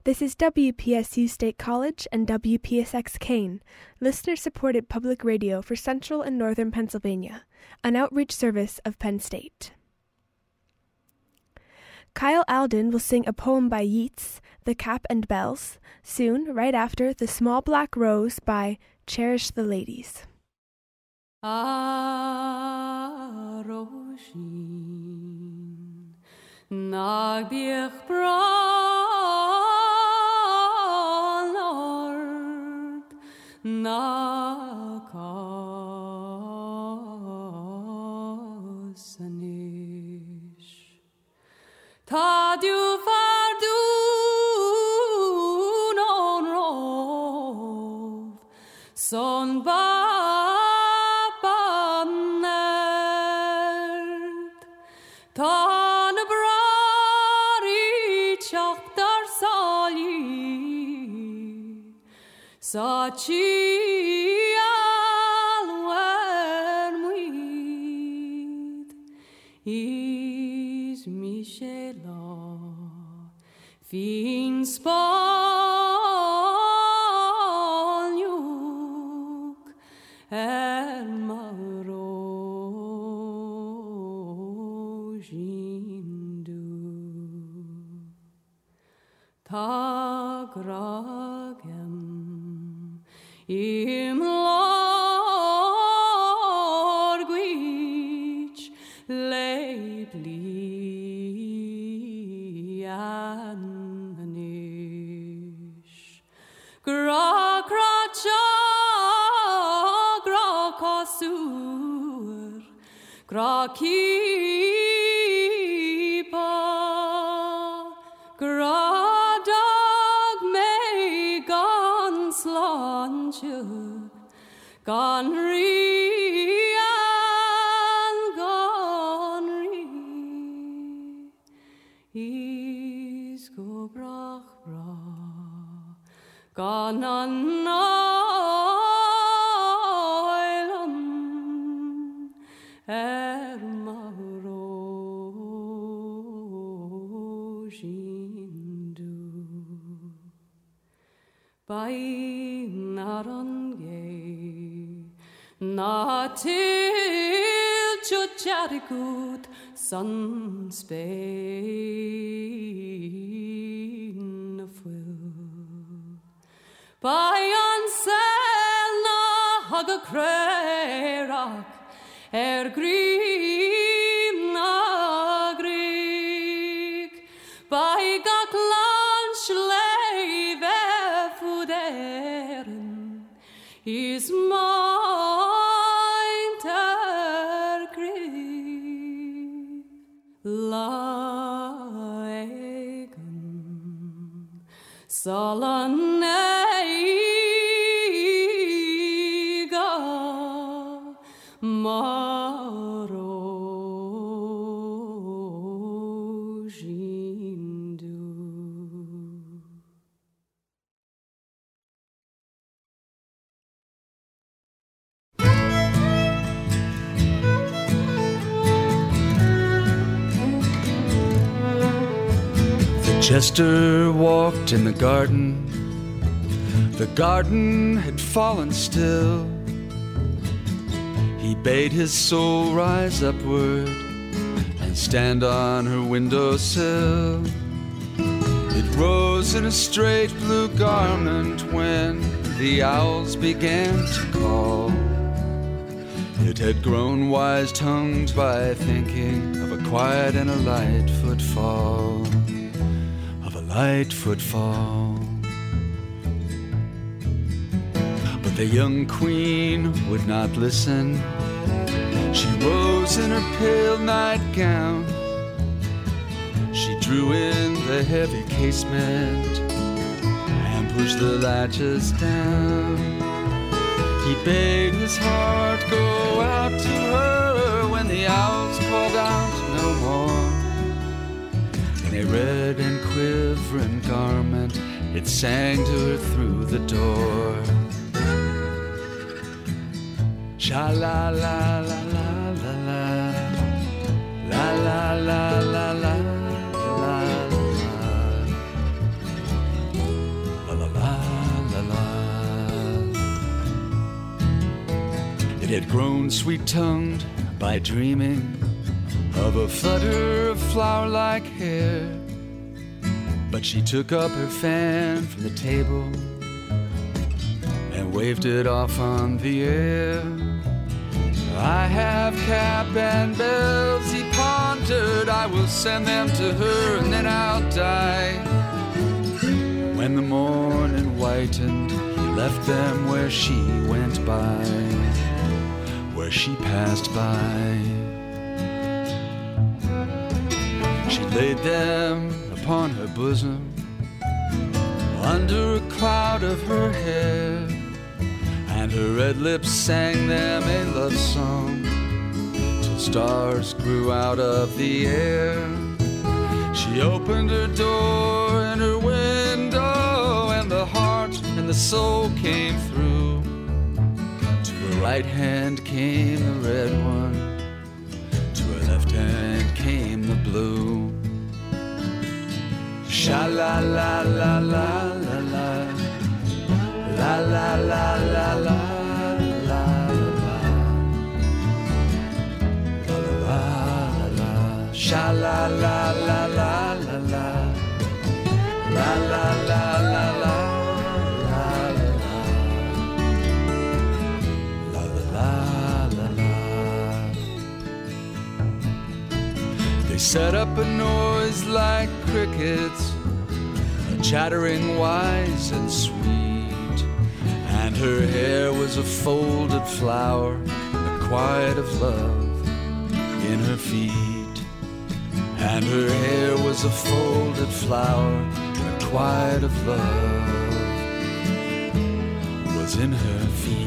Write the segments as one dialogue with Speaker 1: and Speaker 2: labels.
Speaker 1: This is WPSU State College and WPSX Kane, listener-supported public radio for Central and Northern Pennsylvania, an outreach service of Penn State. Kyle Alden will sing a poem by Yeats, The Cap and Bells, soon, right after The Small Black Rose by Cherish the Ladies.
Speaker 2: Rózsin, nagbíoch brálord, nakasanis. Ta du fardun on rov, son babannerd, ta na brari chaktar sali, sa chi alwer muid, is Michela, fin spaljuk, marozsindu. Tagragem im lorguich leibli anish. Gra cha gra kasur gra kipa gra dag me ganslanche gan ri an gan ri is go brach bra gan an island marozsindu. By narange na til chutjarigut sun Spain full. By ansel na haga krerak grim na grik. By gak lunch leve fuderen is mine terkrig. Laegen salaneiga marozsindu.
Speaker 3: Chester walked in the garden. The garden had fallen still. He bade his soul rise upward and stand on her windowsill. It rose in a straight blue garment when the owls began to call. It had grown wise-tongued by thinking of a quiet and a light footfall. Light footfall. But the young queen would not listen. She rose in her pale nightgown. She drew in the heavy casement and pushed the latches down. He bade his heart go out to her when the owls called out no more. In a red and quivering garment, it sang to her through the door. Sha-la-la-la-la-la-la, la-la-la-la-la-la-la. had grown sweet-tongued by dreaming of a flutter of flower-like hair. But she took up her fan from the table and waved it off on the air. I have cap and bells, he pondered. I will send them to her and then I'll die. When the morning whitened, he left them where she went by, where she passed by. She laid them upon her bosom, under a cloud of her hair, and her red lips sang them a love song, till stars grew out of the air. She opened her door and her window, and the heart and the soul came through. To her right hand came the red one, to her left hand came the blue. Sha-la-la-la-la-la-la, la-la-la-la-la-la-la, la-la-la-la-la, sha-la-la-la-la-la-la, la-la-la-la-la-la, la-la-la-la-la. They set up a noise like crickets, chattering wise and sweet, and her hair was a folded flower, the quiet of love in her feet. And her hair was a folded flower, the quiet of love was in her feet.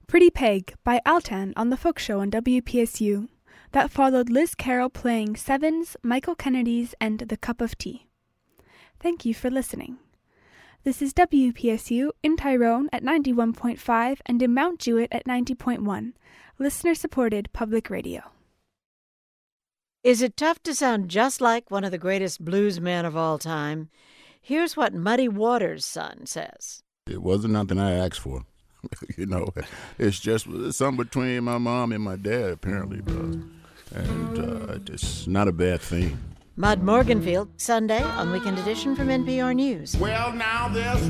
Speaker 1: Pretty Peg by Altan on The Folk Show on WPSU. That followed Liz Carroll playing Sevens, Michael Kennedy's, and The Cup of Tea. Thank you for listening. This is WPSU in Tyrone at 91.5 and in Mount Jewett at 90.1. Listener-supported public radio.
Speaker 4: Is it tough to sound just like one of the greatest bluesmen of all time? Here's what Muddy Waters' son says.
Speaker 5: It wasn't nothing I asked for. It's just something between my mom and my dad, apparently. And it's not a bad thing.
Speaker 4: Mud Morganfield, Sunday on Weekend Edition from NPR News.
Speaker 6: Well, now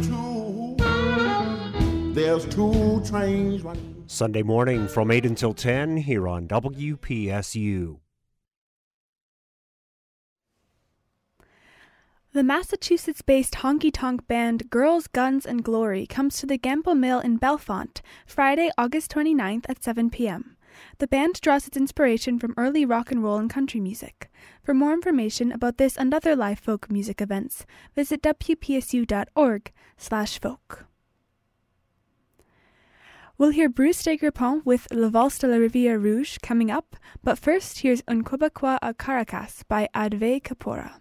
Speaker 6: there's two trains running.
Speaker 7: Sunday morning from 8 until 10 here on WPSU.
Speaker 1: The Massachusetts-based honky-tonk band Girls, Guns, and Glory comes to the Gamble Mill in Bellefonte Friday, August 29th at 7 p.m. The band draws its inspiration from early rock and roll and country music. For more information about this and other live folk music events, visit wpsu.org/folk. We'll hear Bruce Degrepont with La Valse de la Rivière Rouge coming up, but first here's Un Quebecois à Caracas by Adve Kapora.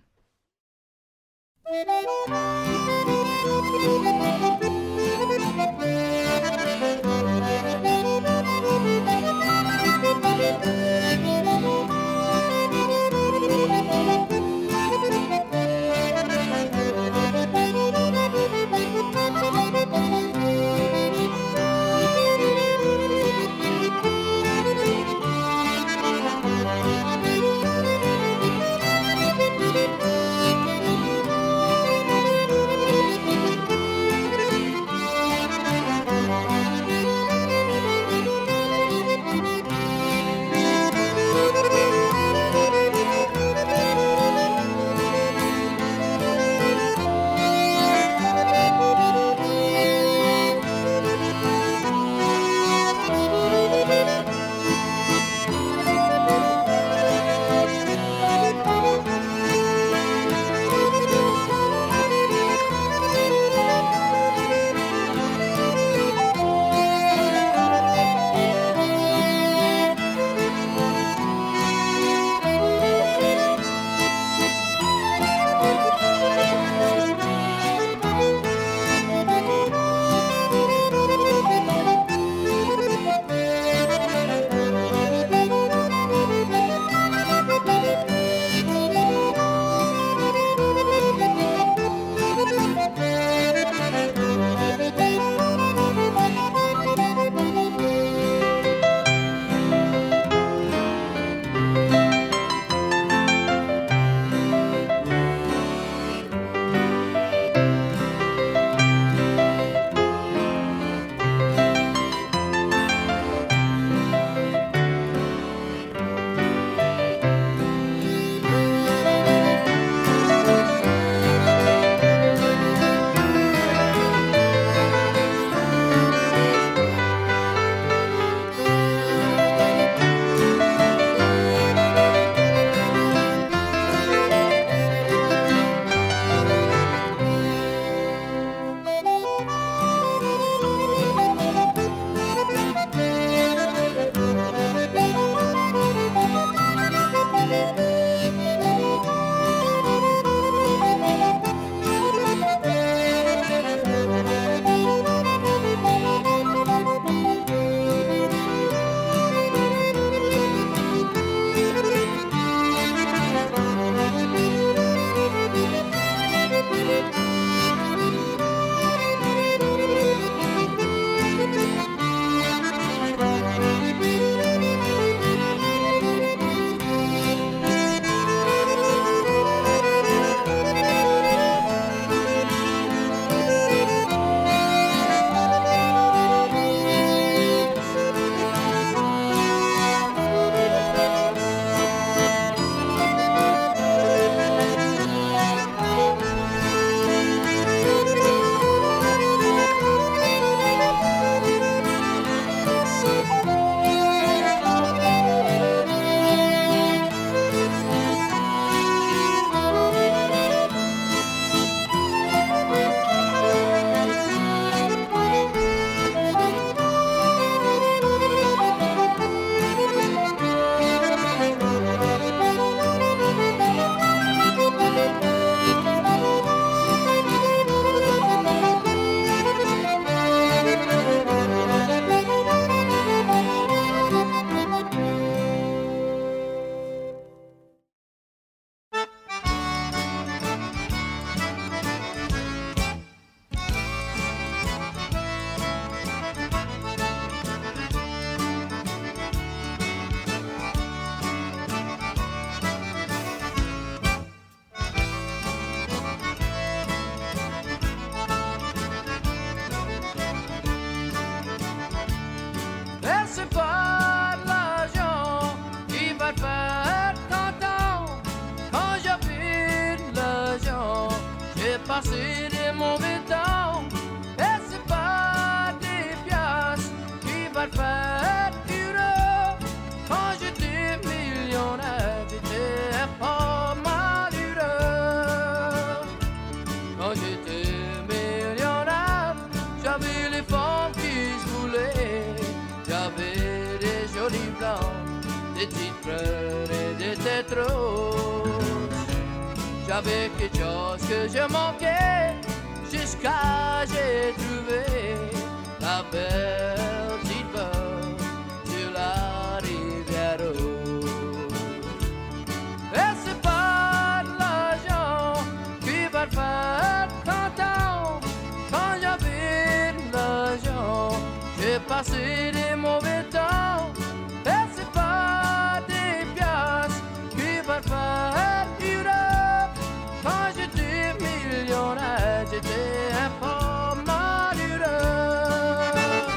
Speaker 8: passé des mauvais temps. Et c'est pas des pièces qui va te faire heureux. Quand j'étais millionnaire, j'étais pas mal heureux. Quand j'étais millionnaire, j'avais les femmes qui se voulaient. J'avais des jolis blancs, des petites fleurs et des têtes roses. J'avais quelque chose que je manquais, jusqu'à j'ai trouvé la belle petite veuve sur la rivière Rose. Et c'est pas de l'argent qui va te faire content. Quand j'avais de l'argent, j'ai passé des mauvais temps. Et c'est pas des pièces qui va te faire heureux. Quand j'étais millionnaire, j'étais pas mal heureux.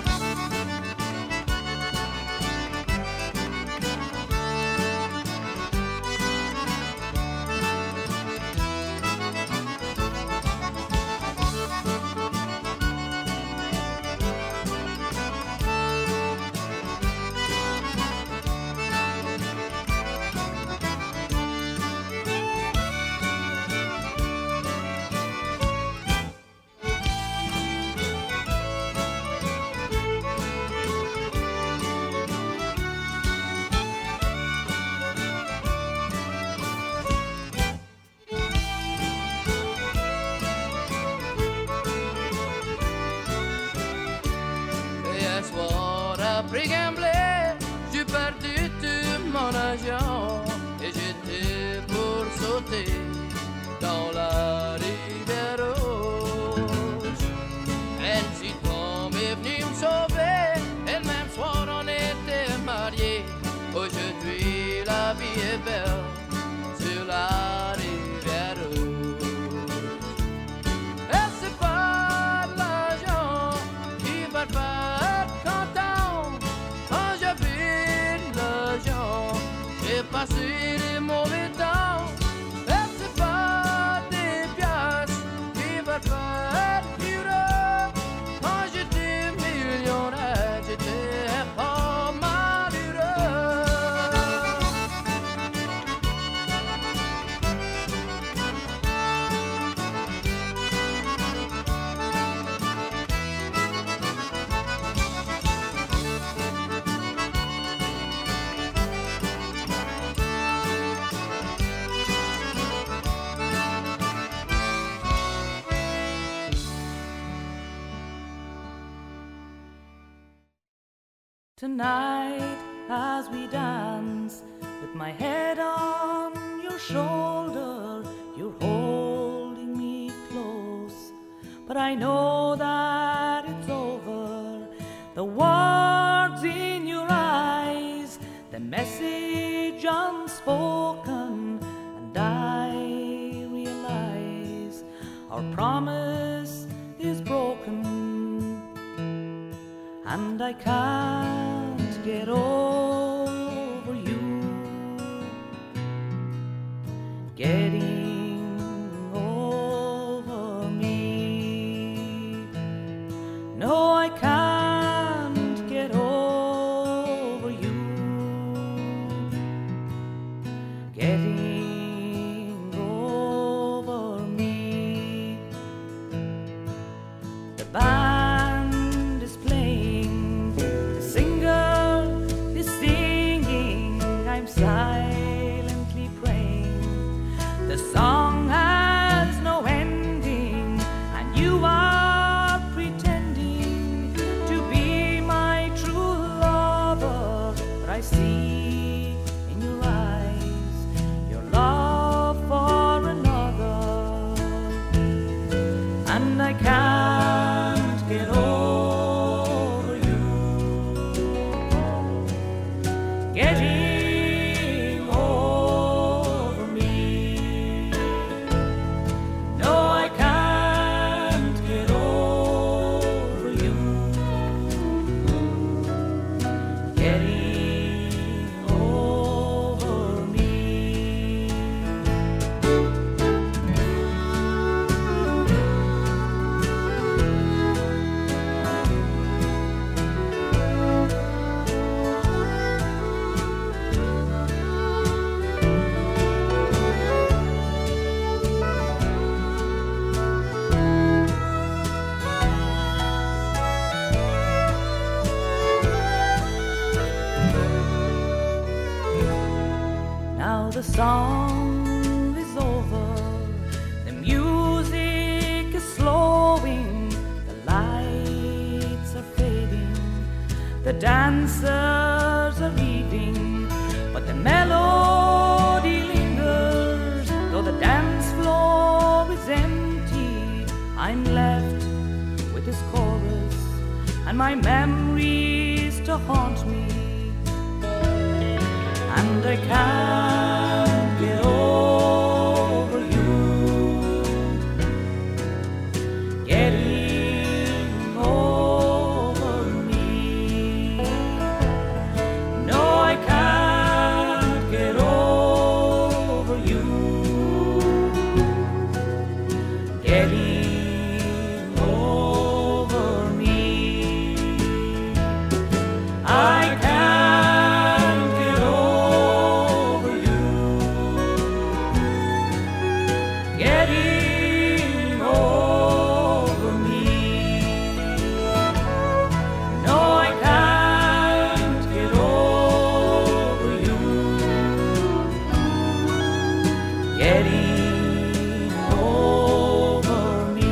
Speaker 8: Après gambler, j'ai perdu tout mon argent et j'étais pour sauter dans la rivière Rouge. Elle s'y tombe est venue me sauver et le même soir on était mariés. Aujourd'hui la vie est belle sur la rivière Rouge. Et c'est pas de l'argent qui va te faire content. Quand j'avais de l'argent, j'ai passé des mauvais temps. Et c'est pas des pièces qui va te faire heureux. Quand j'étais millionnaire, j'étais pas mal heureux.
Speaker 2: Tonight, as we dance, with my head on your shoulder, you're holding me close. But I know that it's over. The words in your eyes, the message unspoken, and I realize our promise is broken. And I can't get over you. Getting over me. No, I can't get over you. Getting over me. The band is playing, the singer is singing, I'm silently praying. The song has no ending, and you are pretending to be my true lover. But I see in your eyes your love for another, and I can't get over you. Getting over me. song is over, the music is slowing, the lights are fading, the dancers are leaving, but the melody lingers, though the dance floor is empty. I'm left with this chorus and my memories to haunt me, and I can't get over you, getting over me. No, I can't get over you, getting over me. I can't get over you, getting over me. No, I can't get over you, getting over me.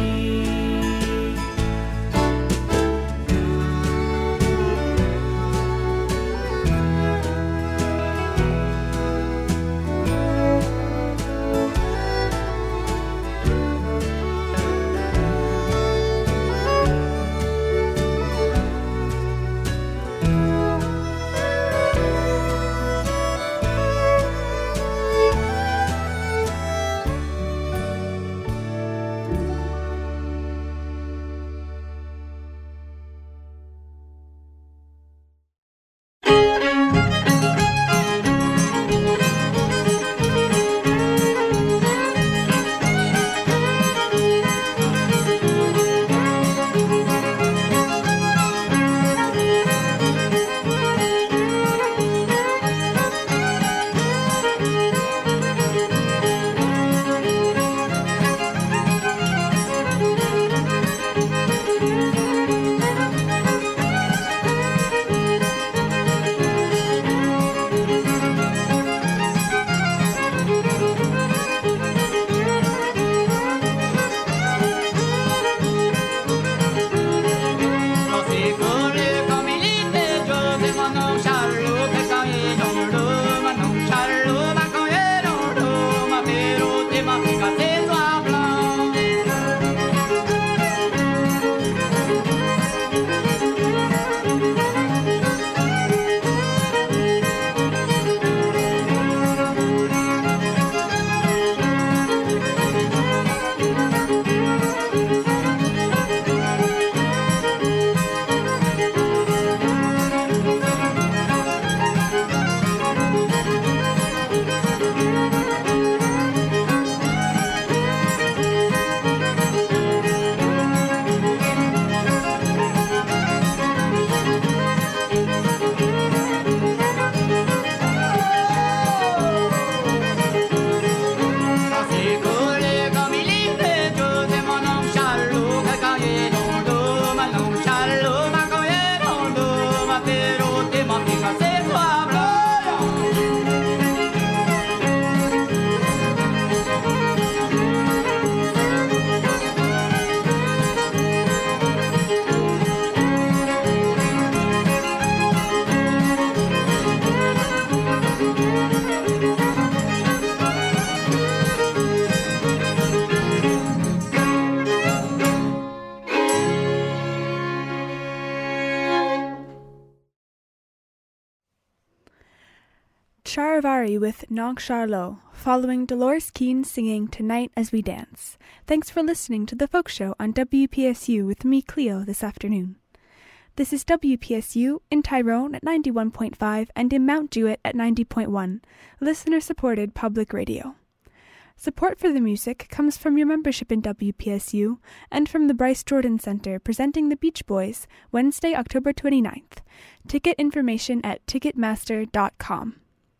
Speaker 1: Charivari with Nong Charlot, following Dolores Keane singing Tonight as We Dance. Thanks for listening to The Folk Show on WPSU with me, Cleo, this afternoon. This is WPSU in Tyrone at 91.5 and in Mount Jewett at 90.1, listener-supported public radio. Support for the music comes from your membership in WPSU and from the Bryce Jordan Center presenting the Beach Boys Wednesday, October 29th. Ticket information at Ticketmaster.com.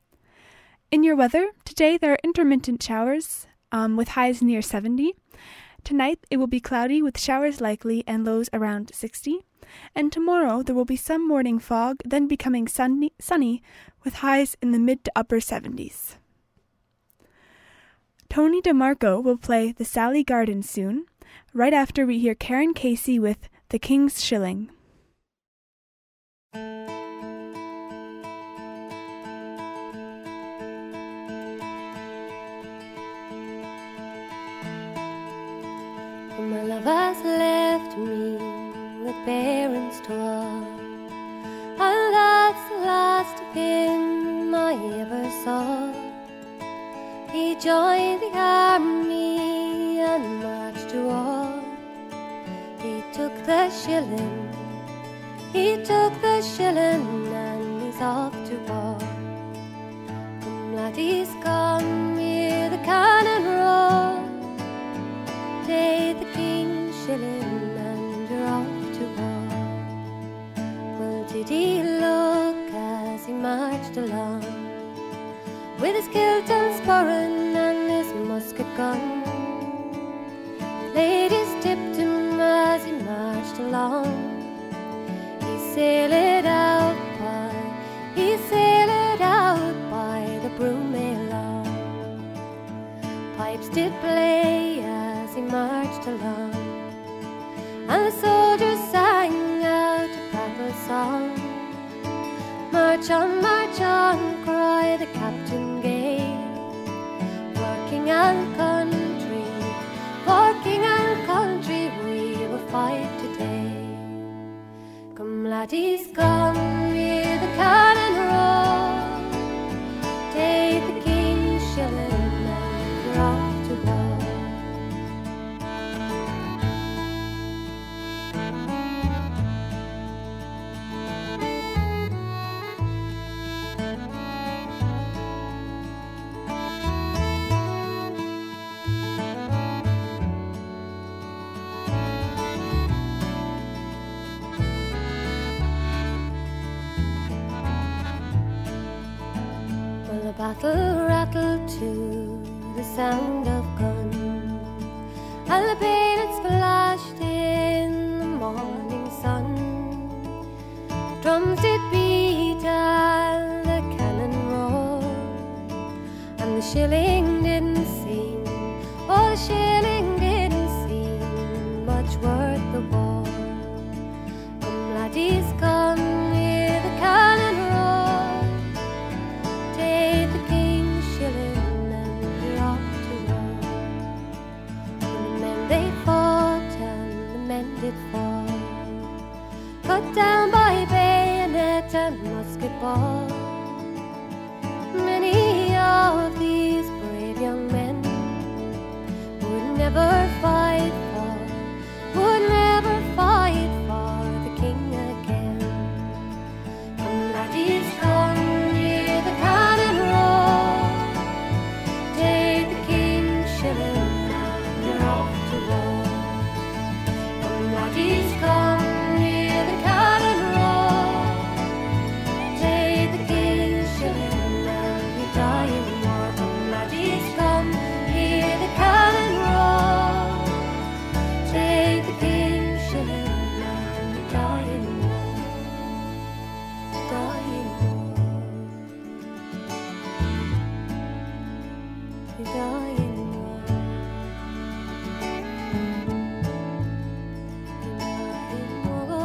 Speaker 1: In your weather, today there are intermittent showers with highs near 70. Tonight it will be cloudy with showers likely and lows around 60. And tomorrow there will be some morning fog, then becoming sunny with highs in the mid to upper 70s. Tony DeMarco will play the Sally Garden soon, right after we hear Karen Casey with The King's Shilling.
Speaker 9: My lover's left me with parents torn, and that's the last of him I ever saw. He joined the army and marched to war. He took the shilling, and he's off to war. Come laddies, come, hear the cannon roar. Take the king's shilling and you're off to war. Well, did he look as he marched along, with his kilt and sporran and his musket gun? Ladies tipped him as he marched along. He sailed out by the Broomay lawn. Pipes did play as he marched along, and the soldiers sang out a battle song. March on, cry the captain gay. Working and country, for king and country, we will fight today. Come laddies, come, hear the cannon roar. Take the king's shilling and you're off to war. The battle rattled to the sound of guns, and the bayonets flashed in the morning sun. Drums did beat and the cannon roared, and the shilling didn't seem, oh, the shilling didn't seem much worth the war. Come laddies, come, hear the cannon roar. Take the king's shilling and you're off to war. And the men they fought and the men did fall, cut down by bayonet and musket ball. Many of these brave young men would never fight for the king again. Come laddies, come, hear the cannon roar. Take the king's shilling and you're off to war. Come laddies, come, hear the cannon roar. Take the king's shilling and you die in war. Come laddies, come, hear the cannon roar. Take the king's shilling and you die in war. Die in war. You die in war. You die in war.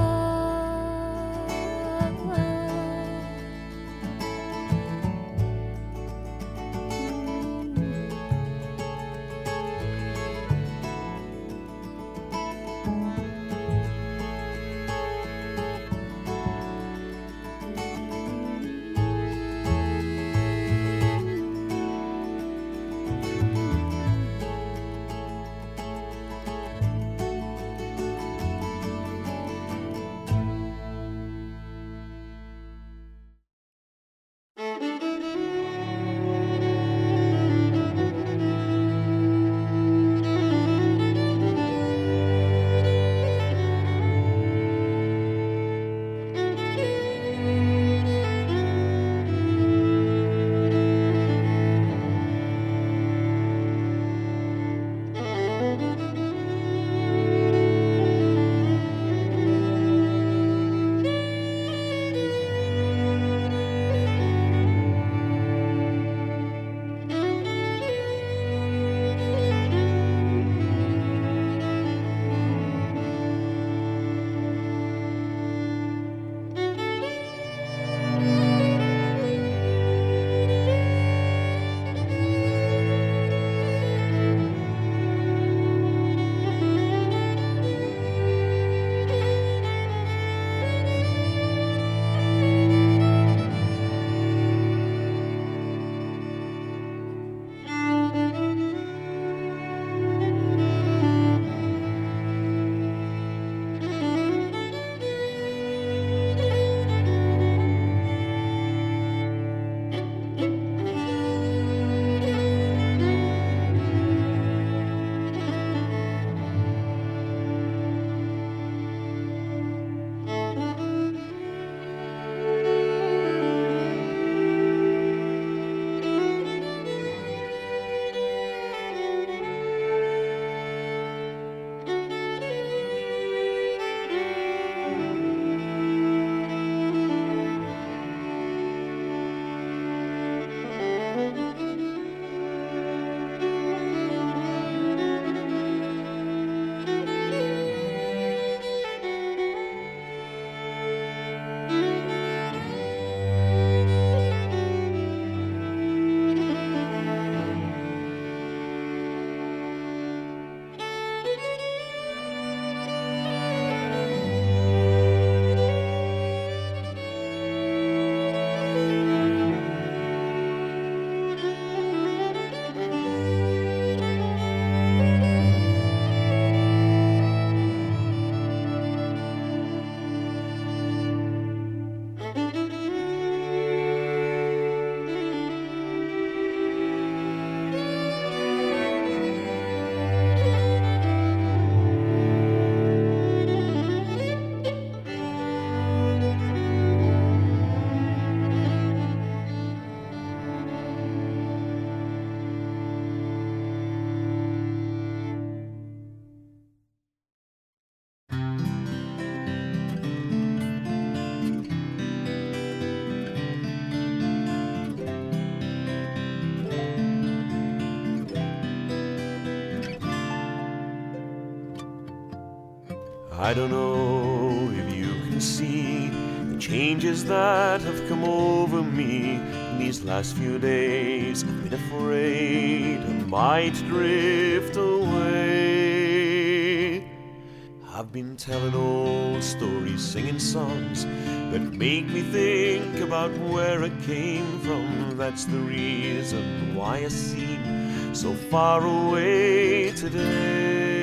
Speaker 10: I don't know if you can see the changes that have come over me in these last few days. I've been afraid I might drift away. I've been telling old stories, singing songs that make me think about where I came from. That's the reason why I seem so far away today.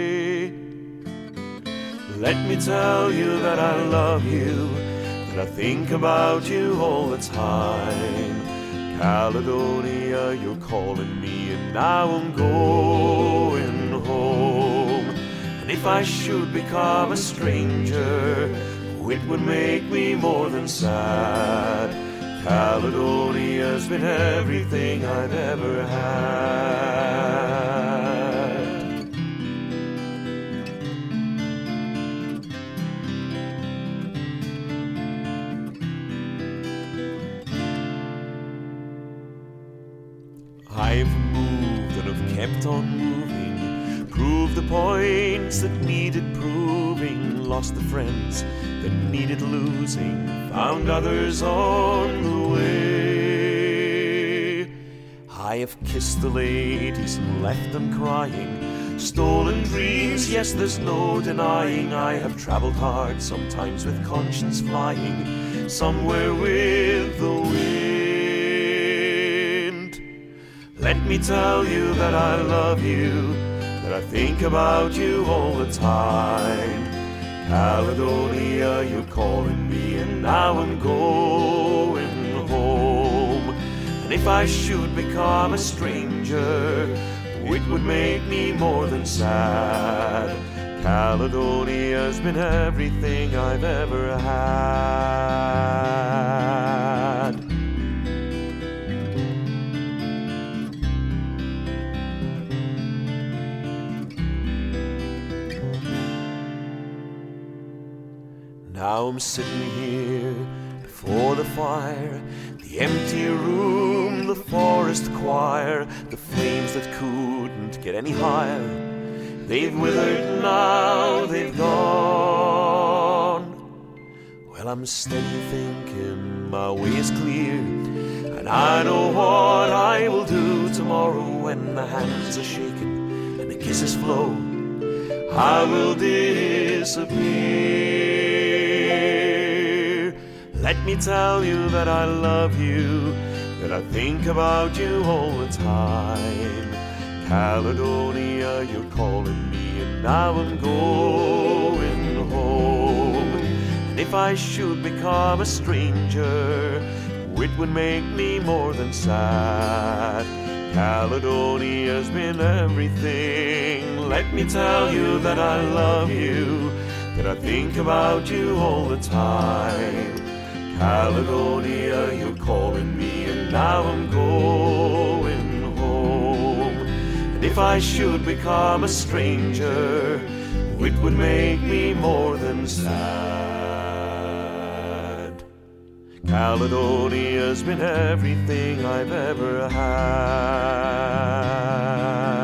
Speaker 10: Let me tell you that I love you, that I think about you all the time. Caledonia, you're calling me, and now I'm going home. And if I should become a stranger, it would make me more than sad. Caledonia's been everything I've ever had. I've moved and I've kept on moving, proved the points that needed proving, lost the friends that needed losing, found others on the way. I have kissed the ladies and left them crying, stolen dreams, yes, there's no denying. I have traveled hard, sometimes with conscience flying, somewhere with the wind. Let me tell you that I love you, that I think about you all the time. Caledonia, you're calling me, and now I'm going home. And if I should become a stranger, it would make me more than sad. Caledonia's been everything I've ever had. Now I'm sitting here before the fire, the empty room, the forest choir, the flames that couldn't get any higher. They've withered now, they've gone. Well, I'm steady thinking my way is clear, and I know what I will do tomorrow when the hands are shaken and the kisses flow. I will disappear. Let me tell you that I love you, that I think about you all the time. Caledonia, you're calling me, and now I'm going home. And if I should become a stranger, it would make me more than sad. Caledonia's been everything. Let me tell you that I love you, that I think about you all the time. Caledonia, you're calling me, and now I'm going home. And if I should become a stranger, it would make me more than sad. Caledonia's been everything I've ever had.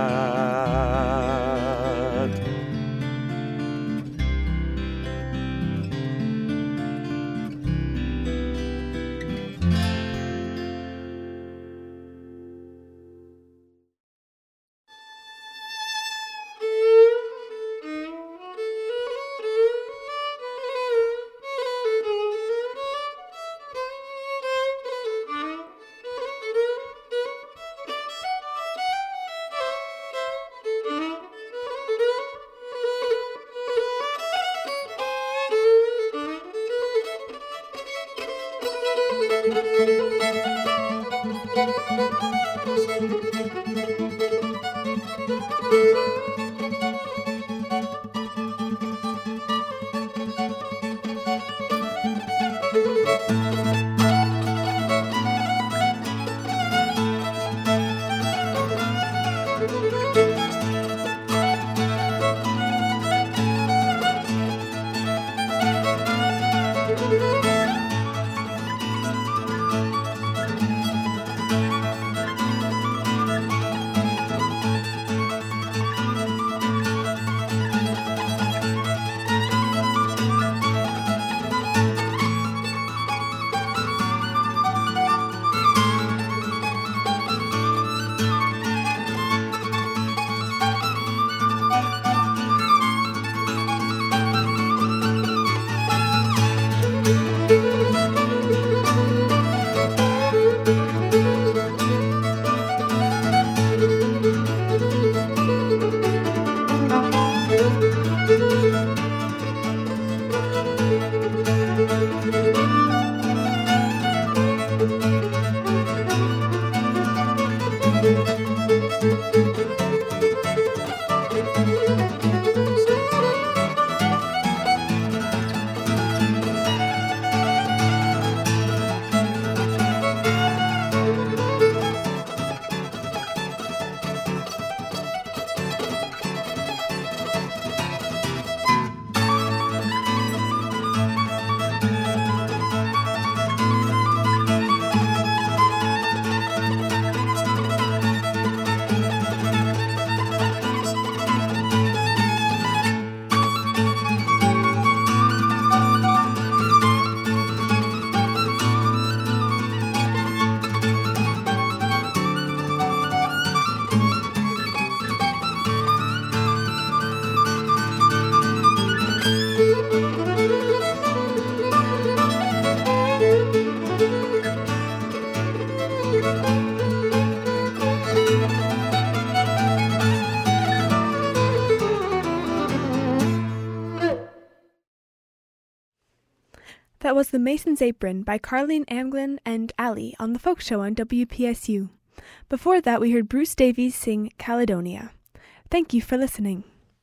Speaker 1: That was The Mason's Apron by Carleen Anglin and Ali on The Folk Show on WPSU. Before that, we heard Bruce Davies sing Caledonia. Thank you for listening.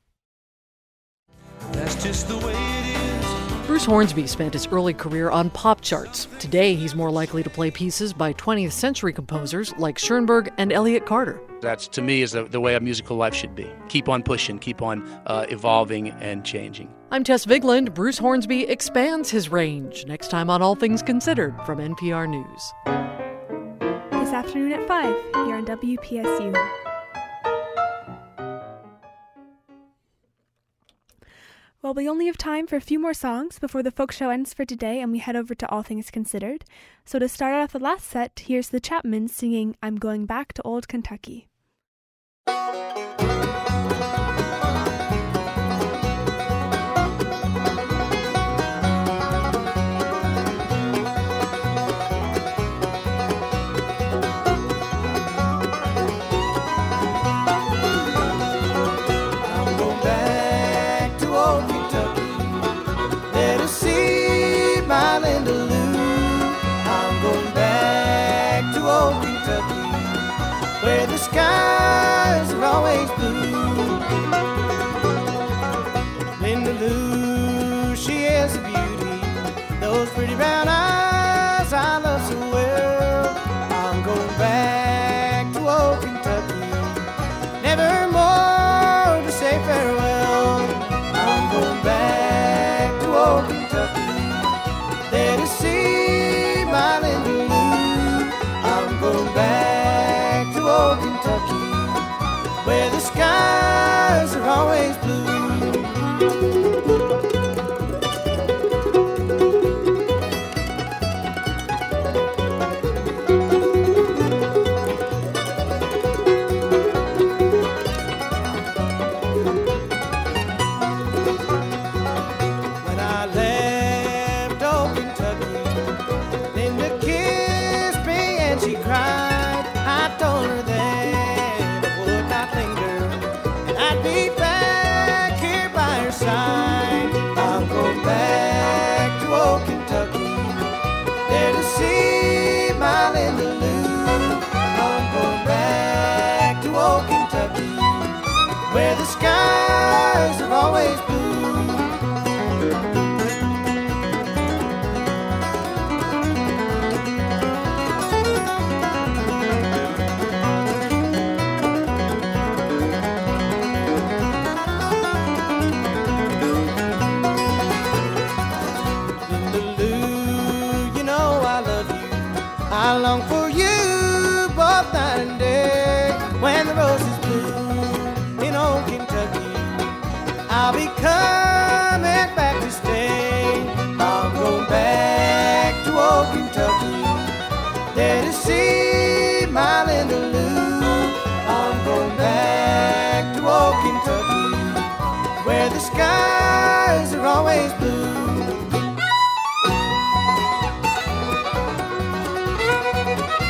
Speaker 2: That's just the way it is.
Speaker 11: Bruce Hornsby spent his early career on pop charts. Today, he's more likely to play pieces by 20th century composers like Schoenberg and Elliott Carter.
Speaker 12: That's, to me, is the way a musical life should be. Keep on pushing, keep on evolving and changing.
Speaker 11: I'm Tess Vigland. Bruce Hornsby expands his range. Next time on All Things Considered from NPR News.
Speaker 1: This afternoon at 5 here on WPSU. Well, we only have time for a few more songs before the folk show ends for today and we head over to All Things Considered. So to start off the last set, here's the Chapmans singing I'm Going Back to Old Kentucky.
Speaker 2: Where the skies are always blue. Linda Lou, she is a beauty. Those pretty brown eyes I love so well. I'm going back to old Kentucky, never more to say farewell. I'm going back to old Kentucky, there to see my Linda Lou. I'm going back to old Kentucky, where the skies are always blue. When I left old Kentucky, Linda kissed me and she cried. I told her that I would not linger, and I'd be back here by her side. I'm going back to old Kentucky, there to see my Linda Lou. I'm going back to old Kentucky, where the skies are always blue. I long for you both night and day. When the roses bloom in old Kentucky, I'll be coming back to stay. I'm going back to old Kentucky, there to see my Linda Lou. I'm going back to old Kentucky, where the skies are always blue.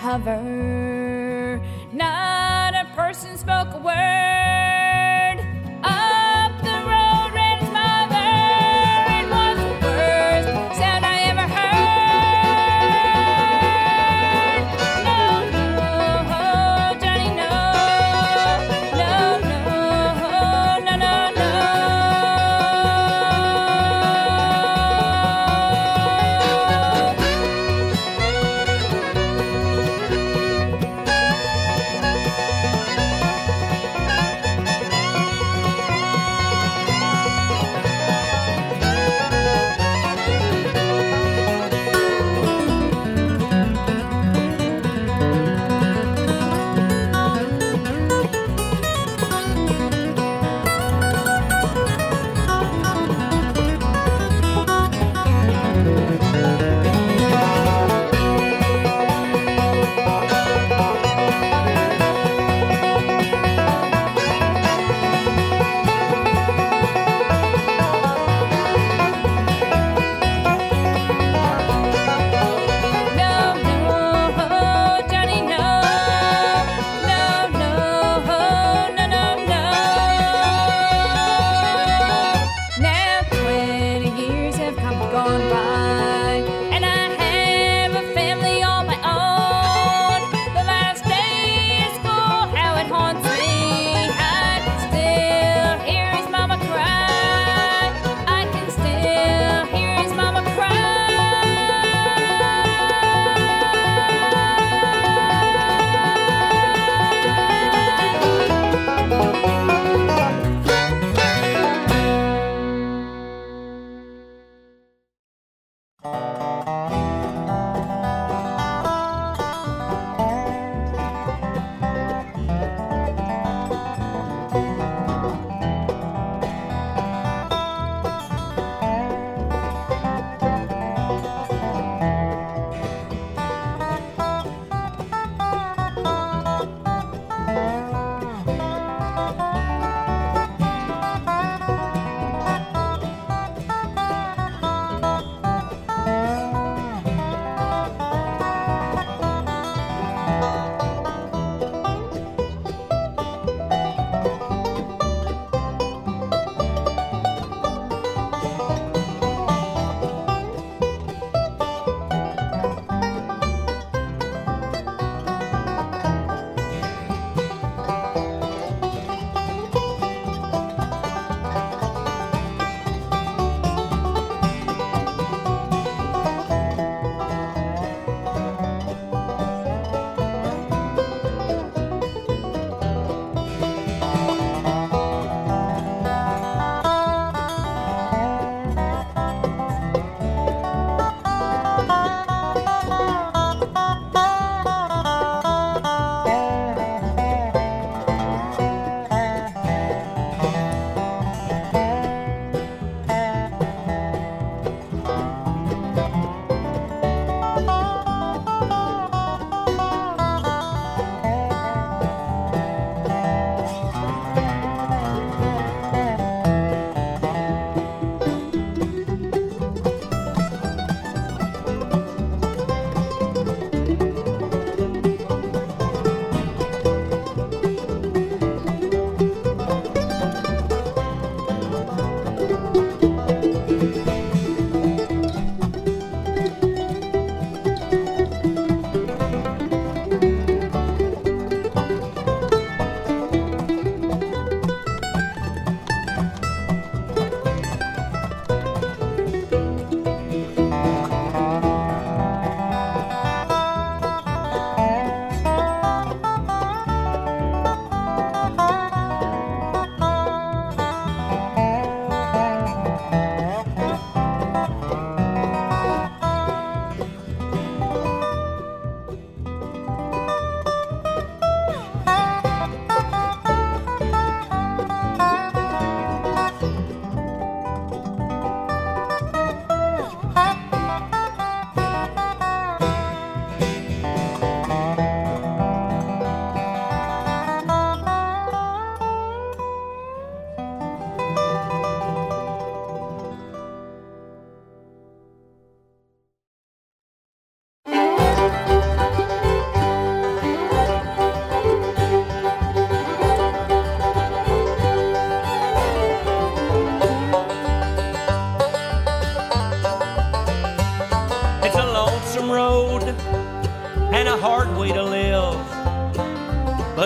Speaker 13: hover. Not a person spoke a word. Up the road ran his mother. It was the worst sound I ever heard. No, no, Johnny, no. No, no, no, no, no.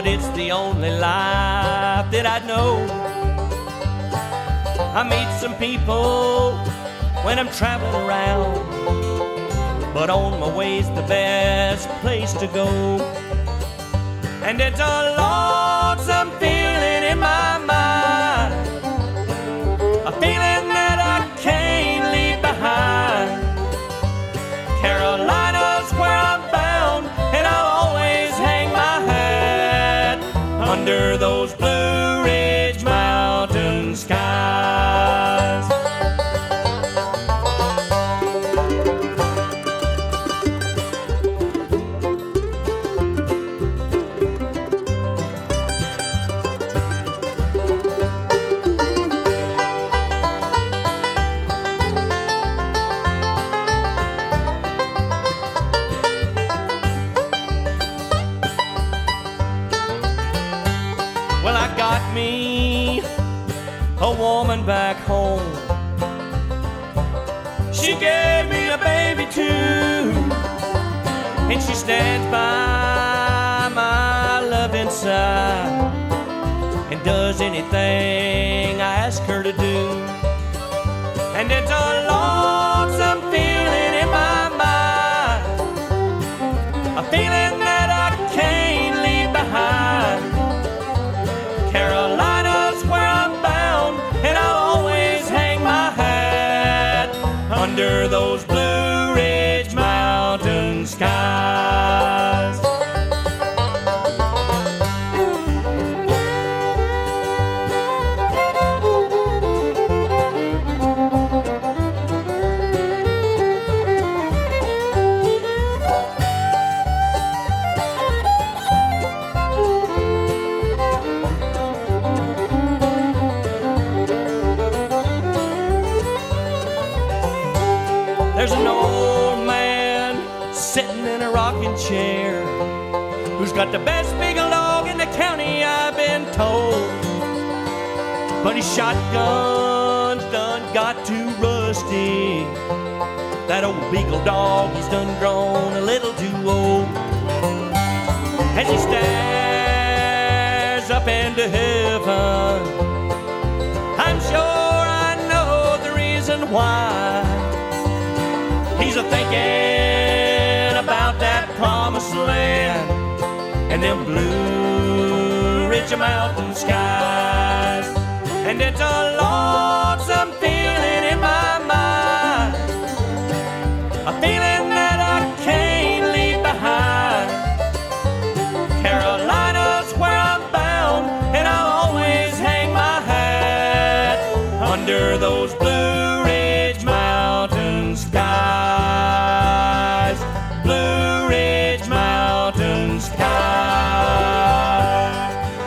Speaker 14: but it's the only life that I know. I meet some people when I'm traveling around, but on my way's the best place to go. And it's a lonesome feeling in my mind, a feeling that I can't leave behind. Carolina's where I'm bound, and I'll always hang my hat under those Blue Ridge Mountain skies. Well, I got me a woman back home. She gave me a baby too, and she stands by my love inside and does anything I ask her to do. And it's a lonesome feeling in my mind, a feeling that I can't leave behind. Carolina's where I'm bound, and I'll always hang my hat under those Blue Ridge Mountain skies. There's an old man sitting in a rocking chair who's got the best big dog in the county, I've been told. But his shotgun's done got too rusty. That old beagle dog, he's done grown a little too old. As he stares up into heaven, I'm sure I know the reason why. He's a-thinking about that promised land and them Blue Ridge Mountain skies. And it's a lonesome feeling in my mind, a feeling that I can't leave behind. Carolina's where I'm bound, and I'll always hang my hat under those Blue Ridge Mountain skies. Blue Ridge Mountain skies.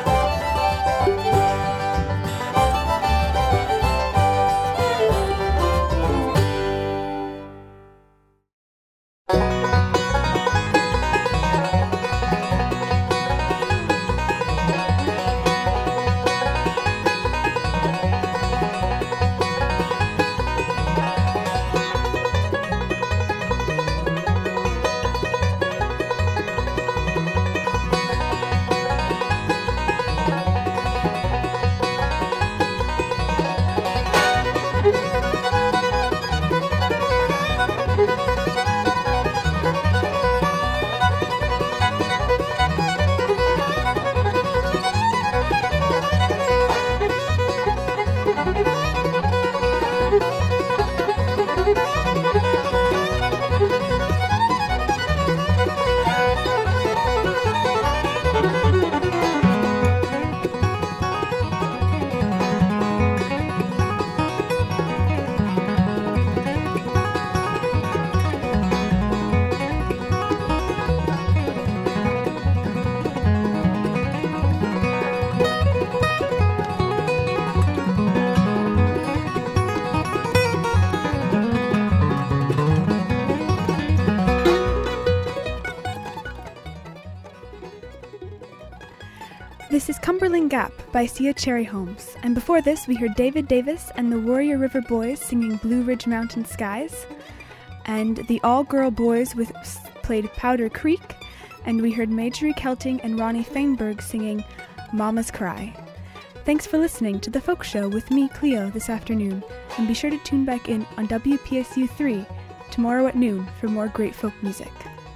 Speaker 1: This is Cumberland Gap by Sia Cherry Holmes, and before this we heard David Davis and the Warrior River Boys singing Blue Ridge Mountain Skies, and the All Girl Boys played Powder Creek, And we heard Marjorie Kelting and Ronnie Feinberg singing Mama's Cry. Thanks for listening to The Folk Show with me, Cleo, this afternoon, and be sure to tune back in on WPSU 3 tomorrow at noon for more great folk music.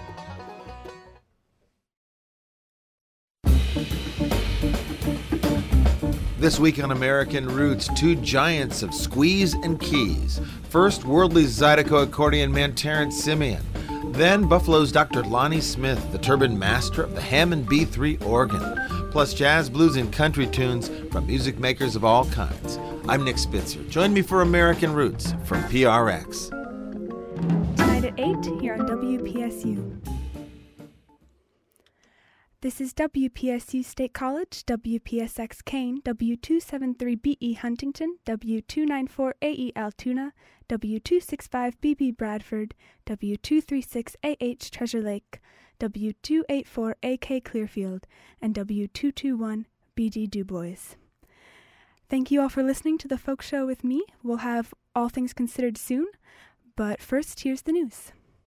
Speaker 15: This week on American Roots, two giants of squeeze and keys. First, worldly Zydeco accordion man Terrence Simeon. Then, Buffalo's Dr. Lonnie Smith, the turban master of the Hammond B3 organ. Plus jazz, blues, and country tunes from music makers of all kinds. I'm Nick Spitzer. Join me for American Roots from PRX.
Speaker 1: Tonight at 8 here on WPSU. This is WPSU State College, WPSX Kane, W273BE Huntington, W294AE Altoona, W265BB Bradford, W236AH Treasure Lake, W284AK Clearfield, and W221BG DuBois. Thank you all for listening to The Folk Show with me. We'll have All Things Considered soon, but first, here's the news.